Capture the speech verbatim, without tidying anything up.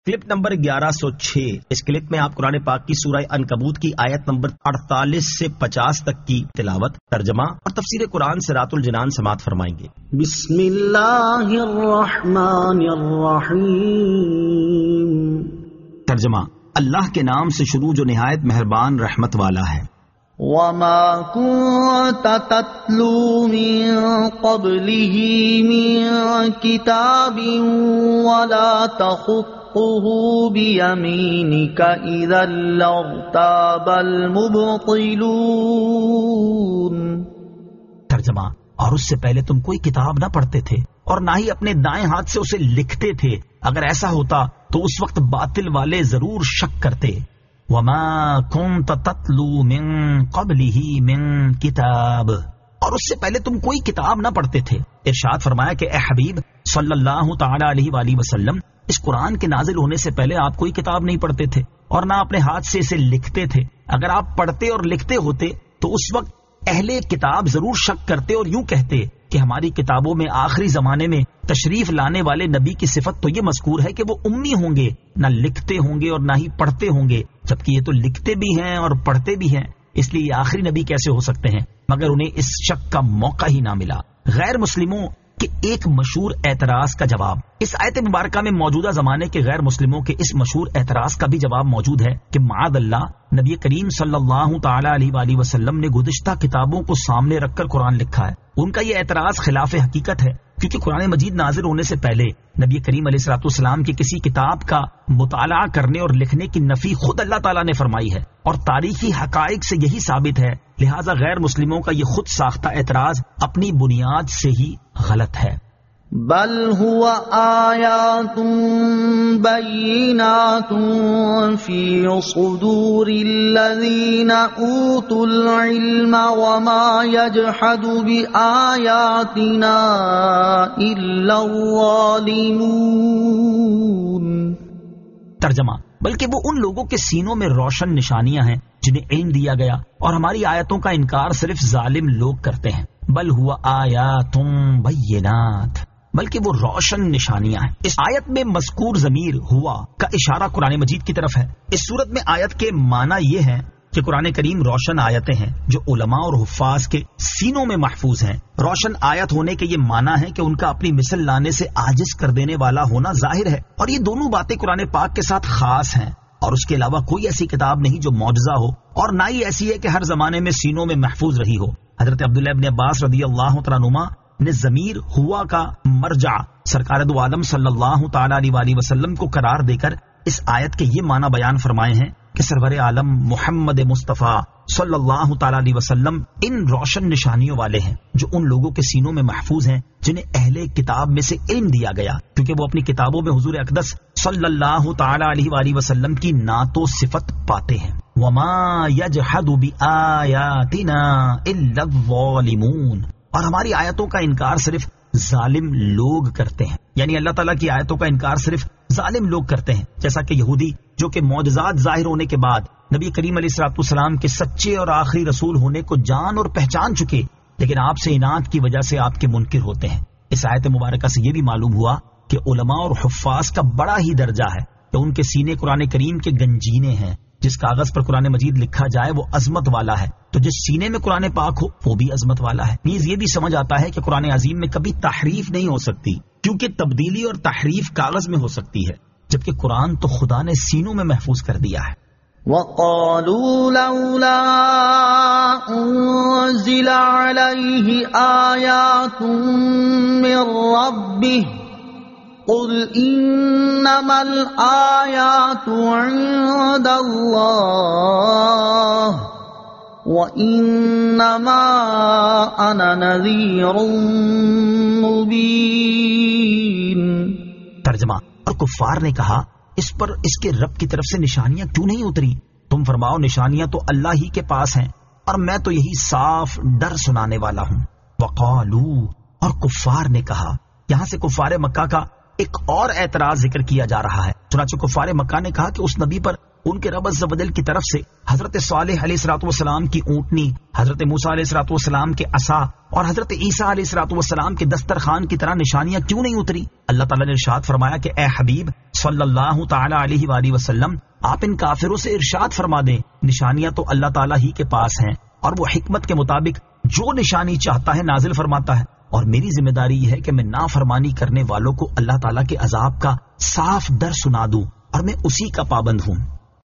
Clip number گیارہ سو چھ۔ اس clip میں آپ قرآن پاک کی سورہ عنکبوت کی آیت نمبر اڑتالیس سے پچاس تک کی تلاوت، ترجمہ اور تفسیر قرآن صراط الجنان سماعت فرمائیں گے۔ بسم اللہ الرحمن الرحیم۔ ترجمہ: اللہ کے نام سے شروع جو نہایت مہربان رحمت والا ہے۔ وما كنت تتلو من قبله من كتاب ولا تخطه بيمينك إذا لارتاب المبطلون۔ ترجمہ: اور اس سے پہلے تم کوئی کتاب نہ پڑھتے تھے اور نہ ہی اپنے دائیں ہاتھ سے اسے لکھتے تھے، اگر ایسا ہوتا تو اس وقت باطل والے ضرور شک کرتے۔ وما كنت تتلو من قبله من کتاب، اور اس سے پہلے تم کوئی کتاب نہ پڑھتے تھے۔ ارشاد فرمایا کہ اے حبیب صلی اللہ تعالی علیہ وآلہ وسلم، اس قرآن کے نازل ہونے سے پہلے آپ کوئی کتاب نہیں پڑھتے تھے اور نہ اپنے ہاتھ سے اسے لکھتے تھے، اگر آپ پڑھتے اور لکھتے ہوتے تو اس وقت اہل کتاب ضرور شک کرتے اور یوں کہتے کہ ہماری کتابوں میں آخری زمانے میں تشریف لانے والے نبی کی صفت تو یہ مذکور ہے کہ وہ امی ہوں گے، نہ لکھتے ہوں گے اور نہ ہی پڑھتے ہوں گے، جبکہ یہ تو لکھتے بھی ہیں اور پڑھتے بھی ہیں، اس لیے یہ آخری نبی کیسے ہو سکتے ہیں؟ مگر انہیں اس شک کا موقع ہی نہ ملا۔ غیر مسلموں کے ایک مشہور اعتراض کا جواب اس آیت مبارکہ میں موجودہ زمانے کے غیر مسلموں کے اس مشہور اعتراض کا بھی جواب موجود ہے کہ معاذ اللہ، نبی کریم صلی اللہ تعالی علیہ وآلہ وسلم نے گزشتہ کتابوں کو سامنے رکھ کر قرآن لکھا ہے۔ ان کا یہ اعتراض خلاف حقیقت ہے، کیونکہ قرآن مجید نازل ہونے سے پہلے نبی کریم علیہ الصلوۃ والسلام کی کسی کتاب کا مطالعہ کرنے اور لکھنے کی نفی خود اللہ تعالیٰ نے فرمائی ہے، اور تاریخی حقائق سے یہی ثابت ہے، لہٰذا غیر مسلموں کا یہ خود ساختہ اعتراض اپنی بنیاد سے ہی غلط ہے۔ بل هو آیات بینات فی صدور الذین اوتوا العلم وما یجحد بآیاتنا الا الظالمون۔ ترجمہ: بلکہ وہ ان لوگوں کے سینوں میں روشن نشانیاں ہیں جنہیں علم دیا گیا، اور ہماری آیتوں کا انکار صرف ظالم لوگ کرتے ہیں۔ بل ہوا آیات بینات، بلکہ وہ روشن نشانیاں ہیں۔ اس آیت میں مذکور ضمیر ہوا کا اشارہ قرآن مجید کی طرف ہے۔ اس صورت میں آیت کے معنی یہ ہے کہ قرآن کریم روشن آیتیں ہیں جو علماء اور حفاظ کے سینوں میں محفوظ ہیں۔ روشن آیت ہونے کے یہ معنی ہے کہ ان کا اپنی مثل لانے سے عاجز کر دینے والا ہونا ظاہر ہے، اور یہ دونوں باتیں قرآن پاک کے ساتھ خاص ہیں، اور اس کے علاوہ کوئی ایسی کتاب نہیں جو معجزہ ہو، اور نہ ہی ایسی ہے کہ ہر زمانے میں سینوں میں محفوظ رہی ہو۔ حضرت عبداللہ ابن عباس رضی اللہ تعالیٰ عنہما نے ضمیر ہوا کا مرجع سرکار دو عالم صلی اللہ تعالی علیہ وآلہ وسلم کو قرار دے کر اس آیت کے یہ معنی بیان فرمائے ہیں کہ سرور عالم محمد مصطفیٰ صلی اللہ تعالی علیہ وسلم ان روشن نشانیوں والے ہیں جو ان لوگوں کے سینوں میں محفوظ ہیں جنہیں اہل کتاب میں سے علم دیا گیا، کیونکہ وہ اپنی کتابوں میں حضور اقدس صلی اللہ تعالی علیہ وآلہ وسلم کی نعت و صفت پاتے ہیں۔ وما یجحد بآیاتنا الا الظالمون، اور ہماری آیتوں کا انکار صرف ظالم لوگ کرتے ہیں، یعنی اللہ تعالیٰ کی آیتوں کا انکار صرف ظالم لوگ کرتے ہیں، جیسا کہ یہودی جو کہ معجزات ظاہر ہونے کے بعد نبی کریم علیہ الصلوۃ والسلام کے سچے اور آخری رسول ہونے کو جان اور پہچان چکے، لیکن آپ سے اناد کی وجہ سے آپ کے منکر ہوتے ہیں۔ اس آیت مبارکہ سے یہ بھی معلوم ہوا کہ علماء اور حفاظ کا بڑا ہی درجہ ہے کہ ان کے سینے قرآن کریم کے گنجینے ہیں۔ جس کاغذ پر قرآن مجید لکھا جائے وہ عظمت والا ہے، تو جس سینے میں قرآن پاک ہو وہ بھی عظمت والا ہے۔ نیز یہ بھی سمجھ آتا ہے کہ قرآن عظیم میں کبھی تحریف نہیں ہو سکتی، کیونکہ تبدیلی اور تحریف کاغذ میں ہو سکتی ہے، جبکہ قرآن تو خدا نے سینوں میں محفوظ کر دیا ہے۔ وَقَالُوا لَوْلَا أُنزِلَ عَلَيْهِ آيَاتٌ مِّن رَّبِّهِ قُلْ إِنَّمَا الْآيَاتُ عِندَ اللَّهِ وَإِنَّمَا أَنَا نَذِيرٌ مُّبِينٌ۔ ترجمہ: اور کفار نے کہا اس پر اس کے رب کی طرف سے نشانیاں کیوں نہیں اتری؟ تم فرماؤ نشانیاں تو اللہ ہی کے پاس ہیں، اور میں تو یہی صاف ڈر سنانے والا ہوں۔ وقالو، اور کفار نے کہا، یہاں سے کفار مکہ کا ایک اور اعتراض ذکر کیا جا رہا ہے۔ چنانچہ کفار مکہ نے کہا کہ اس نبی پر ان کے رب عز و جل کی طرف سے حضرت صالح علیہ الصلوۃ والسلام کی اونٹنی، حضرت موسیٰ علیہ الصلوۃ والسلام کے عصا اور حضرت عیسیٰ علیہ الصلوۃ والسلام کے دسترخوان کی طرح نشانیاں کیوں نہیں اتری؟ اللہ تعالیٰ نے ارشاد فرمایا کہ اے حبیب صلی اللہ تعالی علیہ وآلہ وسلم، آپ ان کافروں سے ارشاد فرما دیں نشانیاں تو اللہ تعالیٰ ہی کے پاس ہیں، اور وہ حکمت کے مطابق جو نشانی چاہتا ہے نازل فرماتا ہے، اور میری ذمہ داری یہ ہے کہ میں نافرمانی کرنے والوں کو اللہ تعالیٰ کے عذاب کا صاف در سنا دوں، اور میں اسی کا پابند ہوں۔